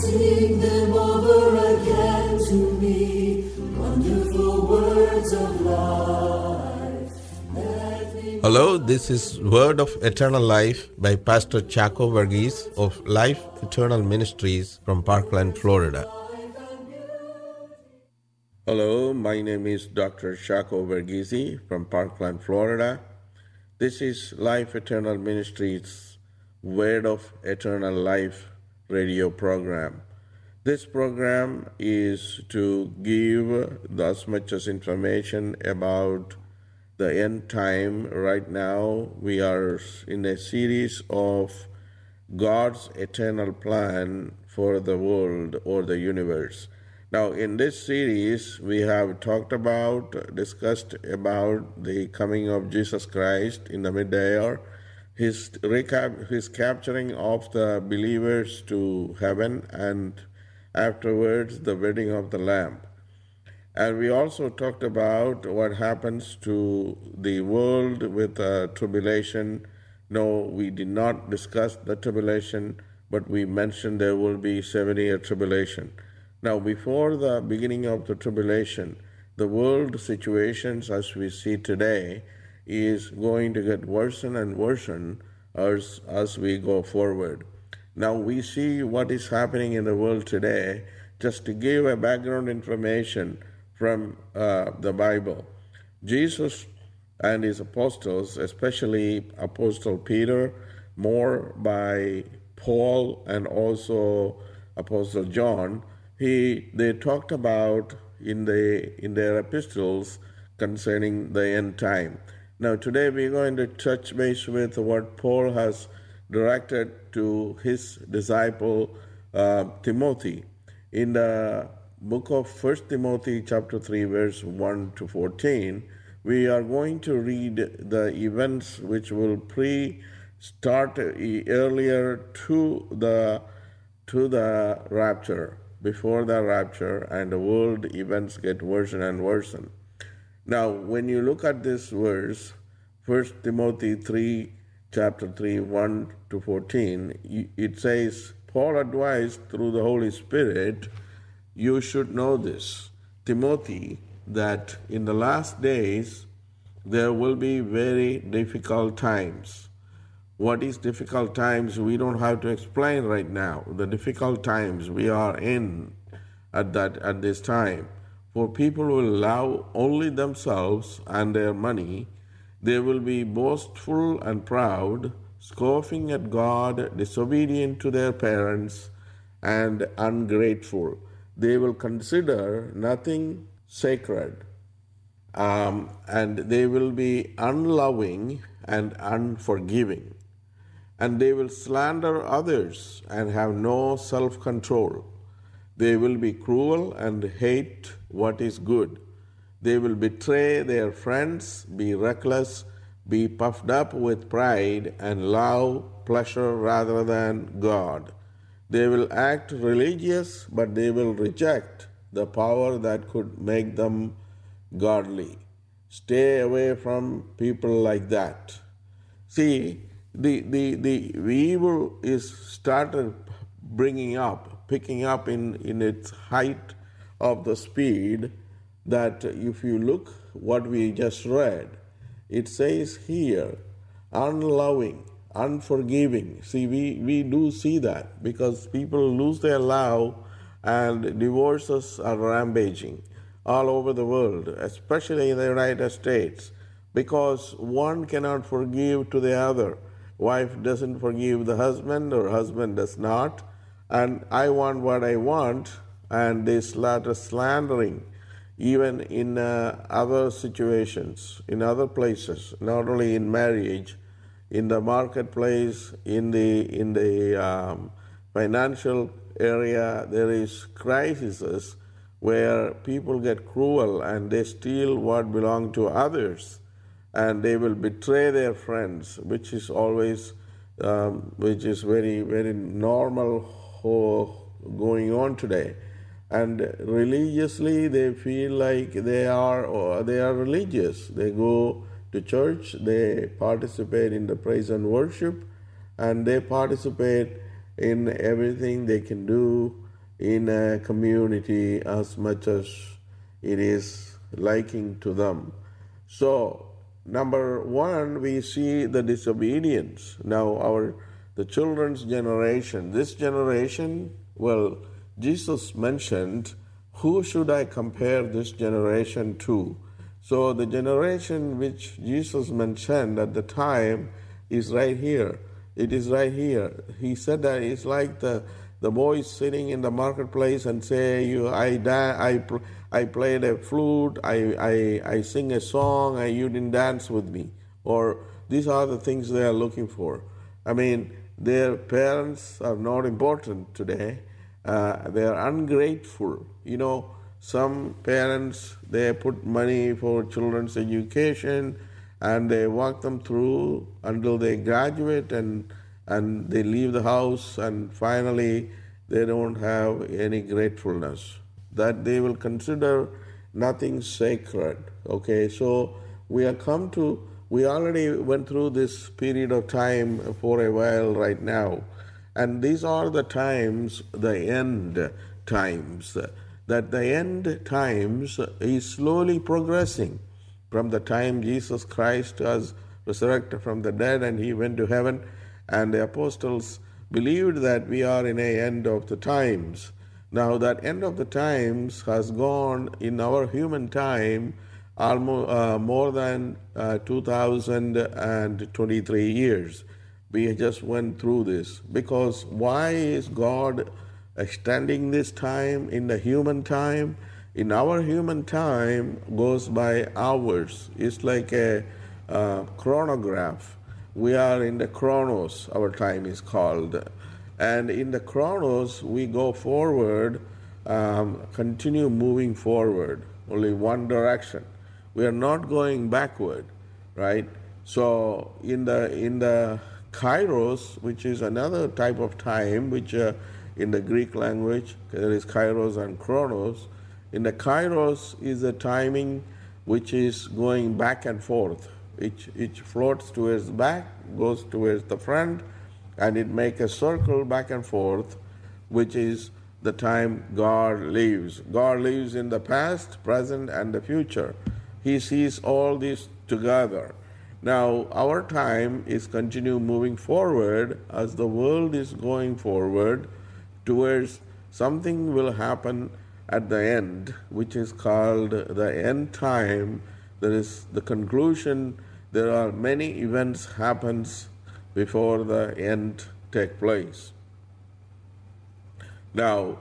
Sing them over again to me, wonderful words of life. Hello, this is Word of Eternal Life by Pastor Chaco Verghese of Life Eternal Ministries from Parkland, Florida. Hello, my name is Dr. Chaco Verghese from Parkland, Florida. This is Life Eternal Ministries Word of Eternal Life radio program. This program is to give as much as information about the end time. Right now, we are in a series of God's eternal plan for the world or the universe. Now, in this series, we have discussed about the coming of Jesus Christ in the mid-air, his capturing of the believers to heaven, and afterwards the wedding of the Lamb. And we also talked about what happens to the world with tribulation. No, we did not discuss the tribulation, but we mentioned there will be 7-year tribulation. Now, before the beginning of the tribulation, the world situations as we see today is going to get worse and worse as we go forward. Now, we see what is happening in the world today. Just to give a background information from the Bible, Jesus and his apostles, especially Apostle Peter, more by Paul and also Apostle John, they talked about in their epistles concerning the end time. Now today we're going to touch base with what Paul has directed to his disciple Timothy. In the book of 1 Timothy chapter 3 verse 1 to 14, we are going to read the events which will start earlier to the rapture, before the rapture, and the world events get worse and worse. Now, when you look at this verse, 1 Timothy 3, chapter 3, 1 to 14, it says, Paul advised through the Holy Spirit, you should know this, Timothy, that in the last days there will be very difficult times. What is difficult times? We don't have to explain right now. The difficult times we are in at this time. For people will love only themselves and their money. They will be boastful and proud, scoffing at God, disobedient to their parents, and ungrateful. They will consider nothing sacred, and they will be unloving and unforgiving. And they will slander others and have no self-control. They will be cruel and hate what is good. They will betray their friends, be reckless, be puffed up with pride, and love pleasure rather than God. They will act religious, but they will reject the power that could make them godly. Stay away from people like that. See, the evil is started picking up in its height of the speed, that if you look what we just read, it says here, unloving, unforgiving. See, we do see that because people lose their love and divorces are rampaging all over the world, especially in the United States, because one cannot forgive to the other. Wife doesn't forgive the husband, or husband does not, and I want what I want, and they start slandering, even in other situations, in other places, not only in marriage, in the marketplace, in the financial area. There is crises where people get cruel and they steal what belongs to others, and they will betray their friends, which is always, which is very, very normal going on today. And religiously, they feel like they are religious. They go to church, they participate in the praise and worship, and they participate in everything they can do in a community as much as it is liking to them. So, number one, we see the disobedience. Now, the children's generation, this generation, well, Jesus mentioned, who should I compare this generation to? So, the generation which Jesus mentioned at the time is right here. It is right here. He said that it's like the boys sitting in the marketplace and say, I played a flute, I sing a song, and you didn't dance with me. Or these are the things they are looking for. I mean, their parents are not important today. They are ungrateful. Some parents, they put money for children's education and they walk them through until they graduate and they leave the house, and finally they don't have any gratefulness, that they will consider nothing sacred. Okay, so we already went through this period of time for a while right now, and these are the times, the end times, that the end times is slowly progressing from the time Jesus Christ was resurrected from the dead and he went to heaven, and the apostles believed that we are in a end of the times. Now that end of the times has gone in our human time almost more than 2023 years. We just went through this, because why is God extending this time in the human time? In our human time goes by hours. It's like a chronograph. We are in the chronos, our time is called. And in the chronos, we go forward, continue moving forward, only one direction. We are not going backward, right? So in the kairos, which is another type of time, which in the Greek language there is kairos and chronos. In the kairos is a timing which is going back and forth. It floats towards back, goes towards the front, and it makes a circle back and forth, which is the time God lives. God lives in the past, present, and the future. He sees all this together. Now, our time is continue moving forward as the world is going forward towards something will happen at the end, which is called the end time. There is the conclusion. There are many events happens before the end take place. Now,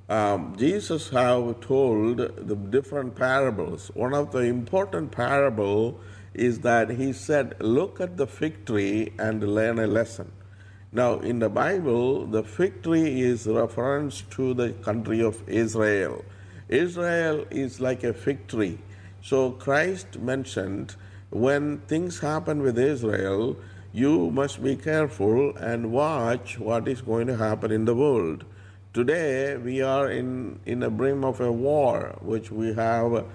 Jesus have told the different parables. One of the important parable is that he said, look at the fig tree and learn a lesson. Now, in the Bible, the fig tree is reference to the country of Israel. Israel is like a fig tree. So Christ mentioned, when things happen with Israel, you must be careful and watch what is going to happen in the world. Today, we are in the brim of a war, which we have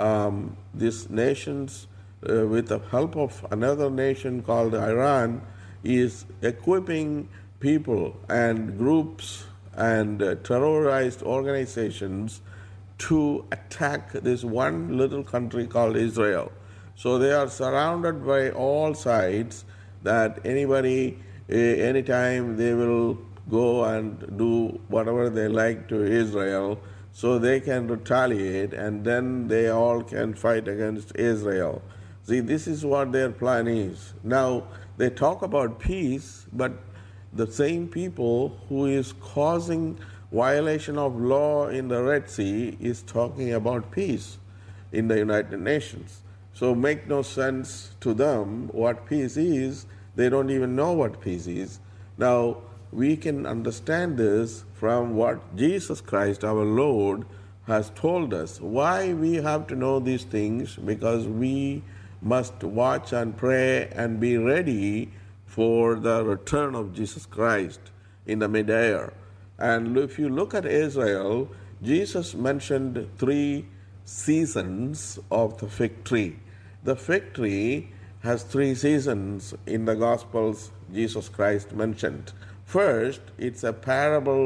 these nations, with the help of another nation called Iran, is equipping people and groups and terrorized organizations to attack this one little country called Israel. So they are surrounded by all sides, that anybody, anytime they will go and do whatever they like to Israel, so they can retaliate, and then they all can fight against Israel. See, this is what their plan is. Now, they talk about peace, but the same people who is causing violation of law in the Red Sea is talking about peace in the United Nations. So make no sense to them what peace is. They don't even know what peace is. Now, we can understand this from what Jesus Christ, our Lord, has told us. Why we have to know these things? Because we must watch and pray and be ready for the return of Jesus Christ in the mid-air. And if you look at Israel, Jesus mentioned 3 seasons of the fig tree. The fig tree has 3 seasons in the Gospels Jesus Christ mentioned. First, it's a parable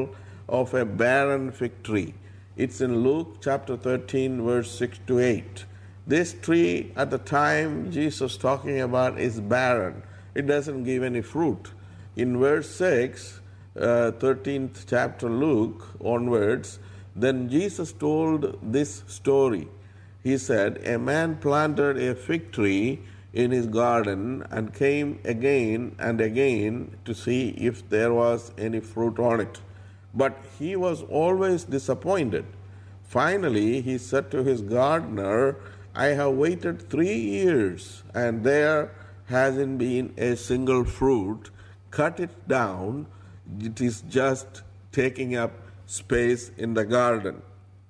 of a barren fig tree. It's in Luke chapter 13, verse 6 to 8. This tree at the time Jesus talking about is barren. It doesn't give any fruit. In verse 6, 13th chapter Luke onwards, then Jesus told this story. He said, a man planted a fig tree in his garden and came again and again to see if there was any fruit on it. But he was always disappointed. Finally, he said to his gardener, I have waited 3 years and there hasn't been a single fruit. Cut it down. It is just taking up space in the garden.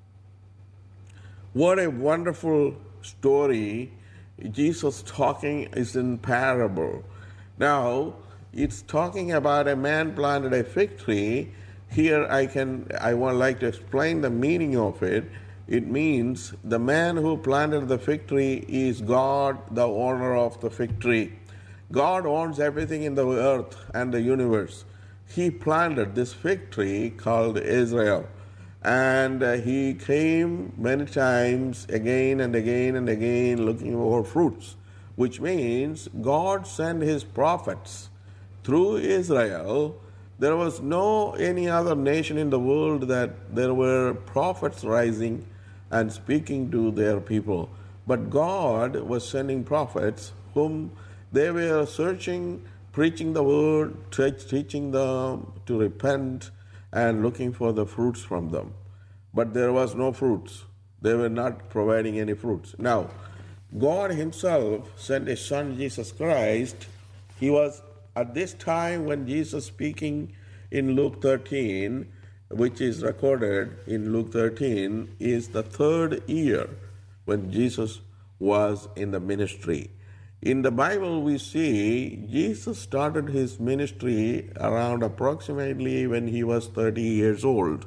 What a wonderful story. Jesus talking is in parable. Now, it's talking about a man planted a fig tree. Here I would like to explain the meaning of it. It means the man who planted the fig tree is God, the owner of the fig tree. God owns everything in the earth and the universe. He planted this fig tree called Israel. And he came many times again and again and again looking for fruits, which means God sent his prophets through Israel. There was no any other nation in the world that there were prophets rising and speaking to their people. But God was sending prophets whom they were searching, preaching the word, teaching them to repent, and looking for the fruits from them. But there was no fruits. They were not providing any fruits. Now, God himself sent his son Jesus Christ. He was at this time when Jesus speaking in Luke 13, which is recorded in Luke 13, is the 3rd year when Jesus was in the ministry. In the Bible, we see Jesus started his ministry around approximately when he was 30 years old.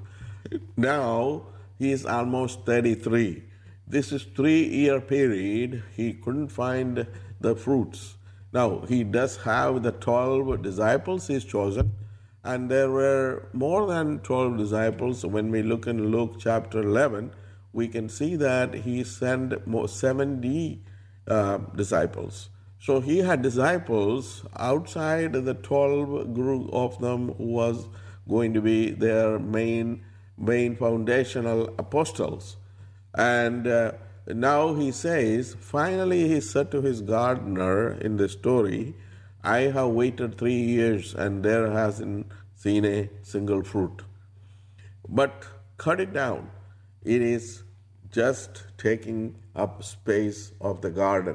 Now, he is almost 33. This is 3-year period. He couldn't find the fruits. Now, he does have the 12 disciples he's chosen, and there were more than 12 disciples. When we look in Luke chapter 11, we can see that he sent 70 disciples. So he had disciples outside the 12 group of them who was going to be their main foundational apostles. And now he says, finally he said to his gardener in the story, I have waited 3 years and there hasn't seen a single fruit. But cut it down. It is just taking up space of the garden.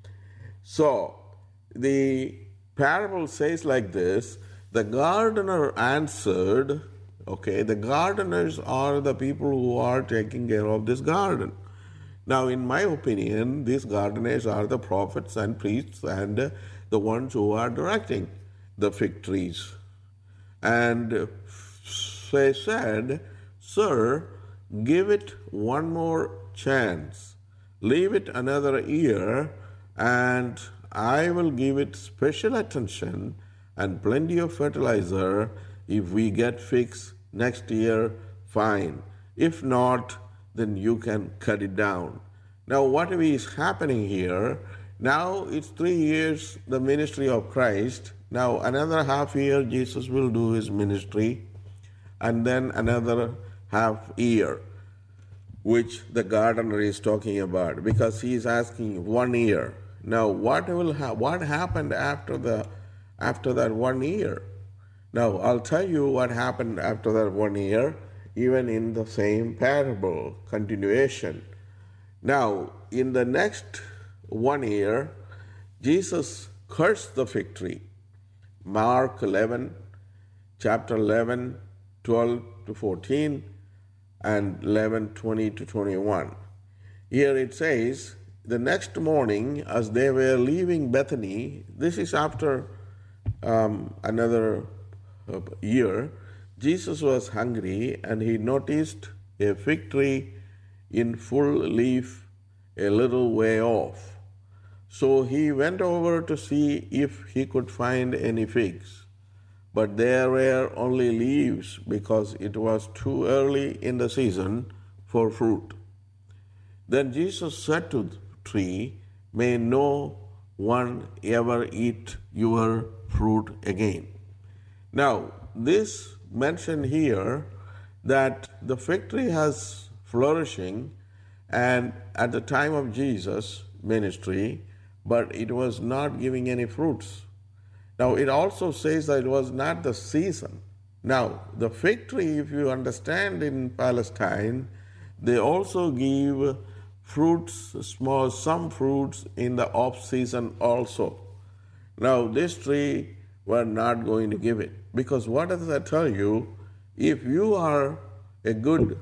So the parable says like this, the gardener answered, okay, the gardeners are the people who are taking care of this garden. Now, in my opinion, these gardeners are the prophets and priests and the ones who are directing the fig trees. And they said, Sir, give it one more chance. Leave it another year, and I will give it special attention and plenty of fertilizer. If we get figs next year, fine. If not, then you can cut it down. Now, what is happening here? Now it's 3 years the ministry of Christ. Now another half year Jesus will do his ministry, and then another half year, which the gardener is talking about, because he is asking 1 year. Now, what happened after that 1 year? Now, I'll tell you what happened after that 1 year, even in the same parable continuation. Now, in the next 1 year, Jesus cursed the fig tree. Mark 11, chapter 11, 12 to 14, and 11, 20 to 21. Here it says, the next morning, as they were leaving Bethany, this is after another year, Jesus was hungry and he noticed a fig tree in full leaf a little way off. So he went over to see if he could find any figs. but there were only leaves because it was too early in the season for fruit. Then Jesus said to the tree, "May no one ever eat your fruit again." Now, this mention here that the fig tree has flourishing and at the time of Jesus' ministry, but it was not giving any fruits. Now, it also says that it was not the season. Now, the fig tree, if you understand in Palestine, they also give fruits, some fruits in the off season also. Now, this tree were not going to give it. Because what does that tell you? If you are a good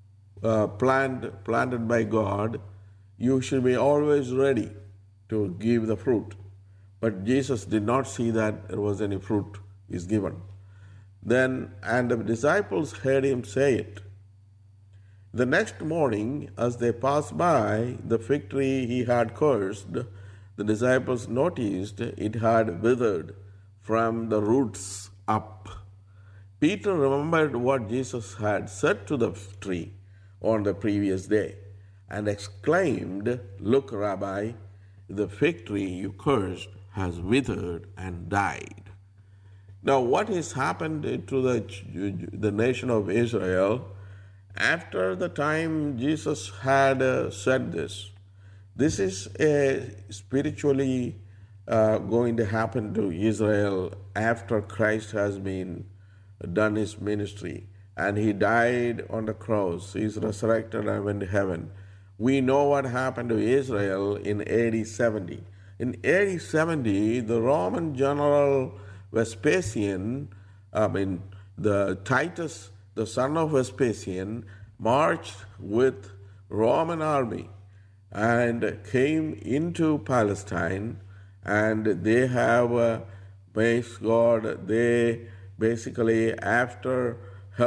plant planted by God, you should be always ready to give the fruit. But Jesus did not see that there was any fruit is given. Then, and the disciples heard him say it. The next morning, as they passed by the fig tree he had cursed, the disciples noticed it had withered from the roots up. Peter remembered what Jesus had said to the tree on the previous day and exclaimed, "Look, Rabbi, the fig tree you cursed has withered and died." Now, what has happened to the nation of Israel after the time Jesus had said this? This is spiritually going to happen to Israel after Christ has been done his ministry and he died on the cross. He's resurrected and went to heaven. We know what happened to Israel in AD 70. In AD 70, the Roman general Vespasian, the Titus, the son of Vespasian, marched with Roman army and came into Palestine, and they have praise God. They basically after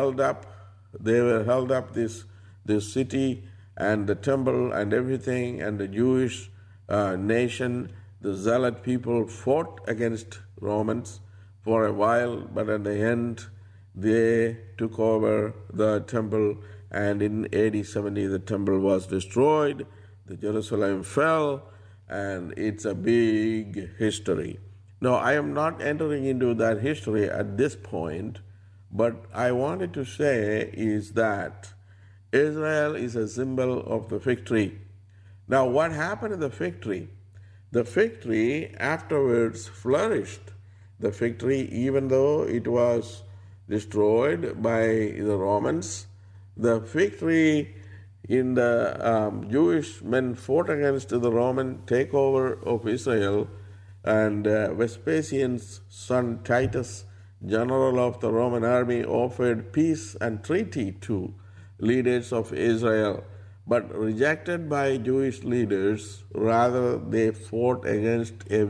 they were held up this city and the temple and everything, and the Jewish nation, the zealot people fought against Romans for a while, but at the end they took over the temple, and in AD 70 the temple was destroyed, the Jerusalem fell, and it's a big history. Now, I am not entering into that history at this point, but I wanted to say is that Israel is a symbol of the fig tree. Now, what happened to the fig tree? The fig tree afterwards flourished. The fig tree, even though it was destroyed by the Romans, the fig tree in the Jewish men fought against the Roman takeover of Israel, and Vespasian's son Titus, general of the Roman army, offered peace and treaty to leaders of Israel, but rejected by Jewish leaders. Rather, they fought against the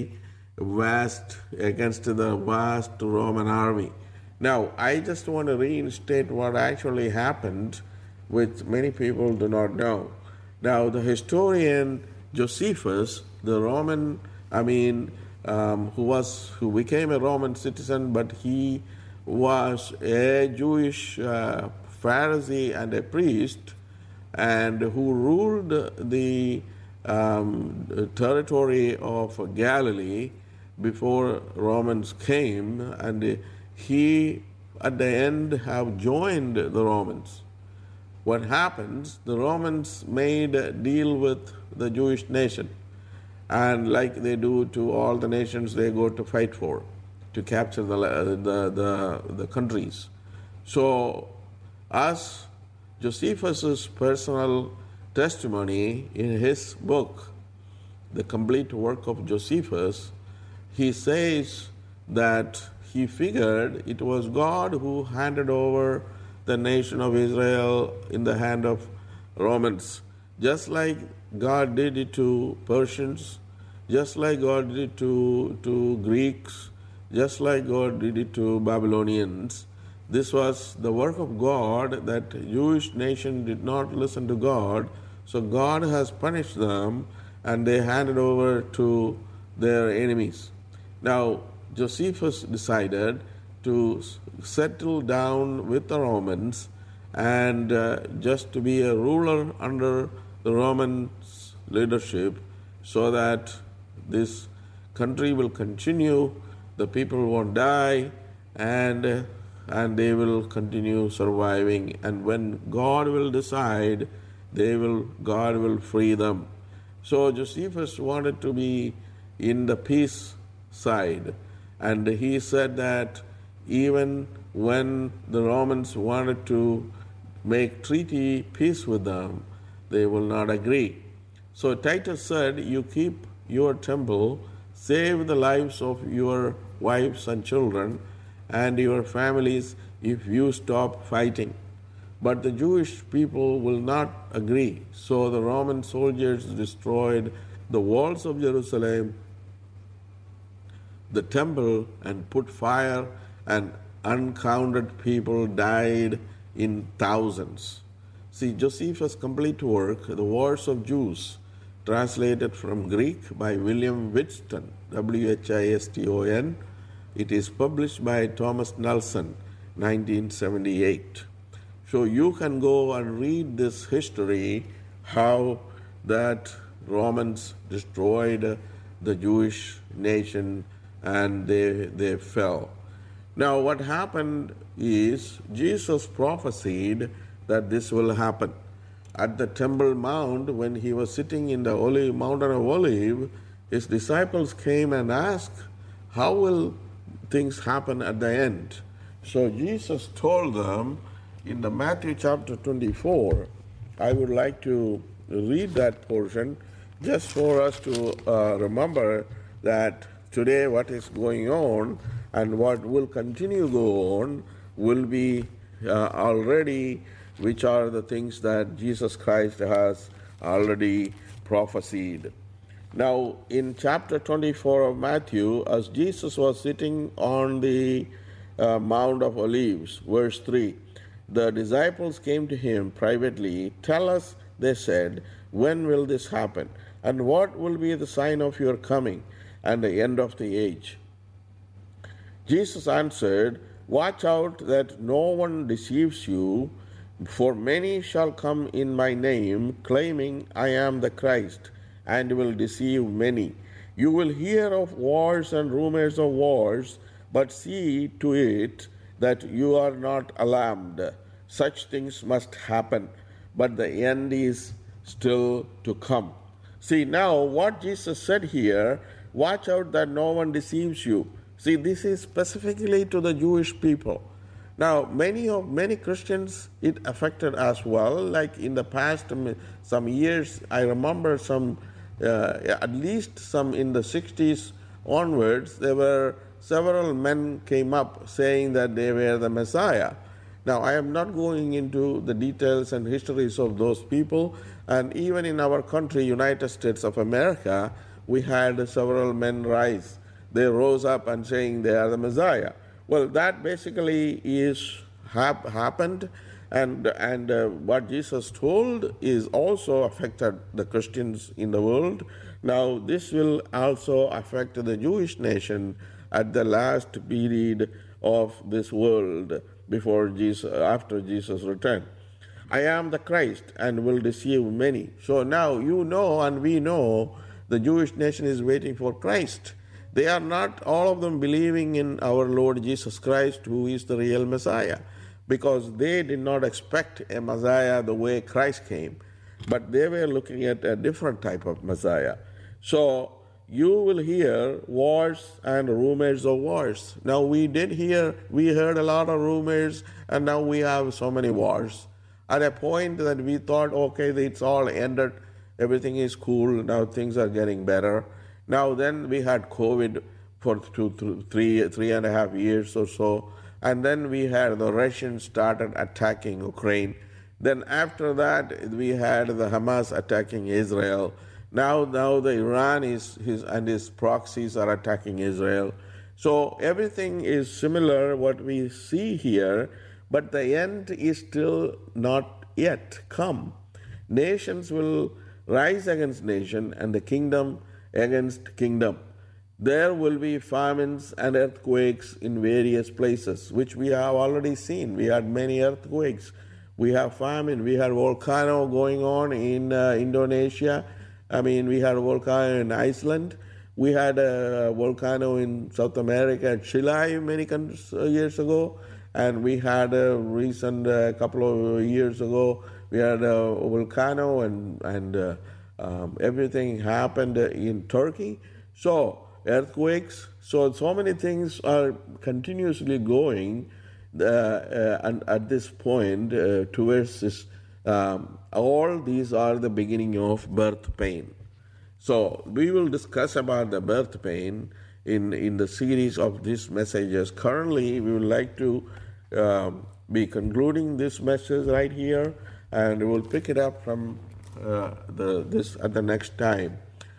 vast Roman army. Now, I just want to reinstate what actually happened, which many people do not know. Now, the historian Josephus, the Roman, who became a Roman citizen, but he was a Jewish Pharisee and a priest, and who ruled the territory of Galilee before Romans came, and he at the end have joined the Romans. What happens, the Romans made a deal with the Jewish nation, and like they do to all the nations they go to fight for, to capture the countries. So as Josephus's personal testimony in his book, The Complete Work of Josephus, he says that he figured it was God who handed over the nation of Israel in the hand of Romans, just like God did it to Persians, just like God did it to Greeks, just like God did it to Babylonians. This was the work of God, that Jewish nation did not listen to God, so God has punished them and they handed over to their enemies. Now, Josephus decided to settle down with the Romans and just to be a ruler under the Romans' leadership so that this country will continue, the people won't die, and they will continue surviving. And when God will decide, God will free them. So Josephus wanted to be in the peace side, and he said that even when the Romans wanted to make treaty peace with them, they will not agree. So Titus said, "You keep your temple, save the lives of your wives and children and your families if you stop fighting." But the Jewish people will not agree. So the Roman soldiers destroyed the walls of Jerusalem, the temple, and put fire, and uncounted people died in thousands. See, Josephus' complete work, The Wars of Jews, translated from Greek by William Whiston, Whiston. It is published by Thomas Nelson, 1978. So you can go and read this history, how that Romans destroyed the Jewish nation and they fell. Now what happened is Jesus prophesied that this will happen. At the Temple Mount, when he was sitting in the Mountain of Olive, his disciples came and asked, "How will things happen at the end?" So Jesus told them in the Matthew chapter 24, I would like to read that portion just for us to remember that today what is going on and what will continue to go on will be already, which are the things that Jesus Christ has already prophesied. Now, in chapter 24 of Matthew, as Jesus was sitting on the Mount of Olives, verse 3, the disciples came to him privately. "Tell us," they said, "when will this happen? And what will be the sign of your coming and the end of the age?" Jesus answered, "Watch out that no one deceives you, for many shall come in my name, claiming I am the Christ, and will deceive many. You will hear of wars and rumors of wars, but see to it that you are not alarmed. Such things must happen, but the end is still to come." See, now what Jesus said here, watch out that no one deceives you. See, this is specifically to the Jewish people. Now, many Christians it affected as well. Like in the past some years, I remember at least some in the 60s onwards, there were several men came up saying that they were the Messiah. Now, I am not going into the details and histories of those people, and even in our country, United States of America, we had several men rise. They rose up and saying they are the Messiah. Well, that basically is happened, and what Jesus told is also affected the Christians in the world. Now, this will also affect the Jewish nation at the last period of this world after Jesus' return. "I am the Christ and will deceive many." So now you know and we know the Jewish nation is waiting for Christ. They are not all of them believing in our Lord Jesus Christ, who is the real Messiah, because they did not expect a Messiah the way Christ came, but they were looking at a different type of Messiah. So you will hear wars and rumors of wars. Now we heard a lot of rumors, and now we have so many wars. At a point that we thought, okay, it's all ended, everything is cool, now things are getting better. Now then we had COVID for three and a half years or so, and then we had the Russians started attacking Ukraine. Then after that we had the Hamas attacking Israel. Now the Iran and his proxies are attacking Israel. So everything is similar what we see here, but the end is still not yet come. Nations will rise against nation and the kingdom against kingdom. There will be famines and earthquakes in various places, which we have already seen. We had many earthquakes. We have famine. We had volcano going on in Indonesia. We had a volcano in Iceland. We had a volcano in South America, Chile, many years ago. And we had a recent couple of years ago, we had a volcano and everything happened in Turkey. So earthquakes. So many things are continuously going, and at this point towards this. All these are the beginning of birth pain. So we will discuss about the birth pain in the series of these messages. Currently, we would like to be concluding this message right here, and we will pick it up from this at the next time.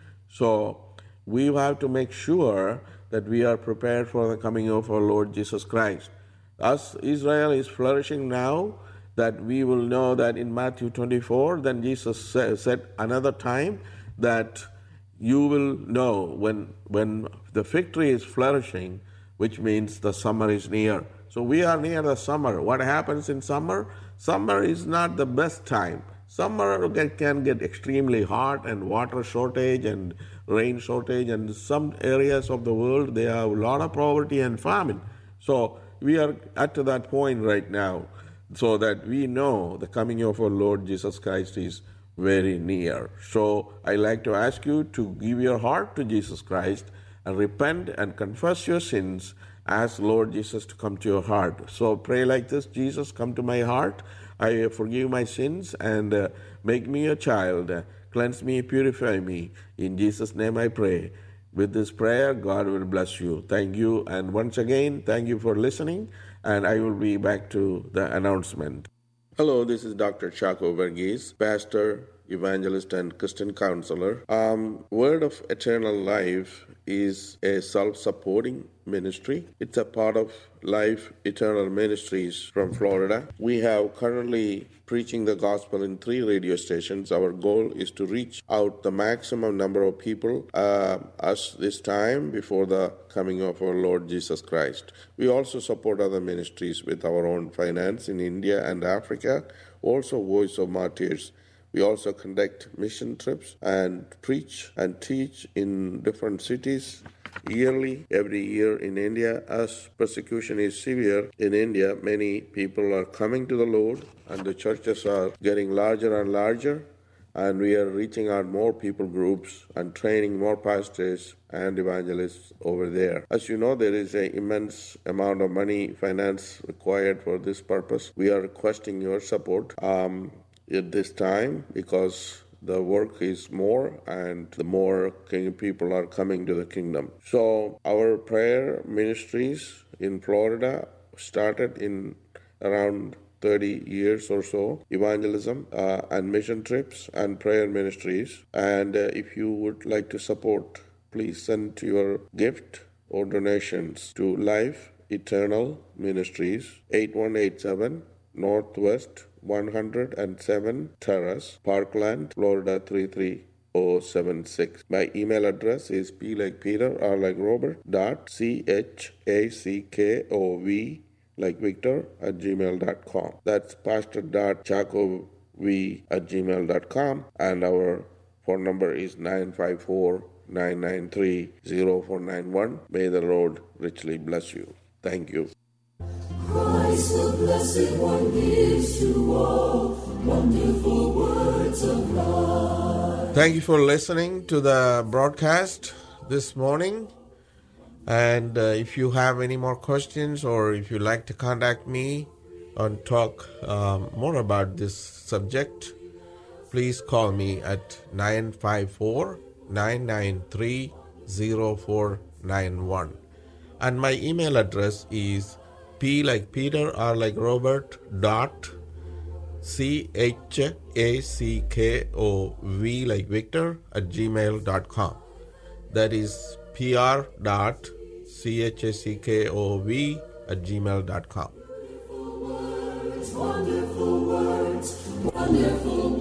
So we have to make sure that we are prepared for the coming of our Lord Jesus Christ. As Israel is flourishing now, that we will know that in Matthew 24, then Jesus said another time that you will know when the fig tree is flourishing, which means the summer is near. So we are near the summer. What happens in summer? Summer is not the best time. Summer can get extremely hot and water shortage and rain shortage, and some areas of the world they have a lot of poverty and famine. So we are at that point right now, so that we know the coming of our Lord Jesus Christ is very near. So I like to ask you to give your heart to Jesus Christ and repent and confess your sins. Ask Lord Jesus to come to your heart. So pray like this: Jesus, come to my heart. I forgive my sins and make me a child. Cleanse me, purify me. In Jesus' name I pray. With this prayer, God will bless you. Thank you. And once again, thank you for listening. And I will be back to the announcement. Hello, this is Dr. Chaco Verghese, pastor, evangelist, and Christian counselor. Word of Eternal Life is a self-supporting ministry. It's a part of Life Eternal Ministries from Florida. We have currently preaching the gospel in 3 radio stations. Our goal is to reach out the maximum number of people as this time before the coming of our Lord Jesus Christ. We also support other ministries with our own finance in India and Africa, also Voice of Martyrs. We also conduct mission trips and preach and teach in different cities yearly, every year in India. As persecution is severe in India, many people are coming to the Lord and the churches are getting larger and larger, and we are reaching out more people groups and training more pastors and evangelists over there. As you know, there is an immense amount of money, finance required for this purpose. We are requesting your support at this time, because the work is more and the more people are coming to the kingdom. So our prayer ministries in Florida started in around 30 years or so, evangelism and mission trips and prayer ministries. And if you would like to support, please send your gift or donations to Life Eternal Ministries, 8187 Northwest 107 Terrace, Parkland, Florida 33076. My email address is P like Peter, R like Robert, .CHACKOV like Victor at gmail.com. That's pastor.chacov at gmail.com, and our phone number is 954-993-0491. May the Lord richly bless you. Thank you. Christ, the Blessed One, gives to all wonderful words of life. Thank you for listening to the broadcast this morning. And if you have any more questions, or if you'd like to contact me and talk more about this subject, please call me at 954-993-0491. And my email address is P like Peter, R like Robert, .CHACKOV like Victor at gmail.com. That is pr.chhackov at gmail.com. Wonderful words, wonderful words, wonderful words.